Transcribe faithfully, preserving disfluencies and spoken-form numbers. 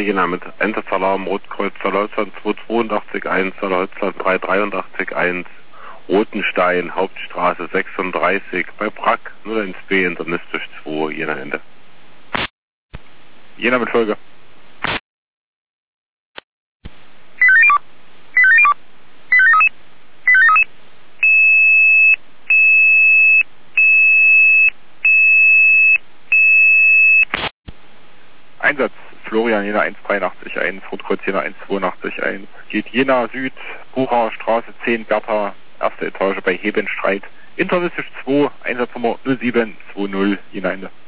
Jena mit Entesalarm, Rotkreuz, Zerlautland zweihundertzweiundachtzig eins, Zerlautland dreihundertdreiundachtzig eins, Rotenstein, Hauptstraße sechsunddreißig, bei Brack null eins B, internistisch zwei, Jena Ende. Jena mit Folge. Einsatz, Florian Jena eins dreiundachtzig eins, Rotkreuz Jena eins zweiundachtzig eins, geht Jena Süd, Bucher Straße zehn, Bertha, erste Etage bei Hebenstreit, internistisch zwei, Einsatznummer null sieben zwei null, Jena Ende.